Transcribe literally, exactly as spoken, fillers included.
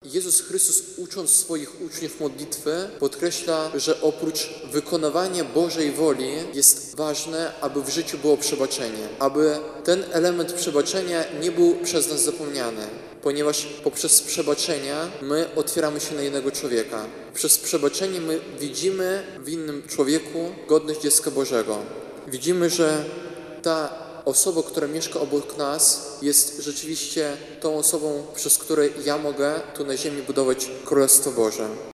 Jezus Chrystus, ucząc swoich uczniów modlitwy, podkreśla, że oprócz wykonywania Bożej woli jest ważne, aby w życiu było przebaczenie, aby ten element przebaczenia nie był przez nas zapomniany, ponieważ poprzez przebaczenie my otwieramy się na innego człowieka. Przez przebaczenie my widzimy w innym człowieku godność dziecka Bożego. Widzimy, że ta osoba, która mieszka obok nas, jest rzeczywiście tą osobą, przez której ja mogę tu na ziemi budować Królestwo Boże.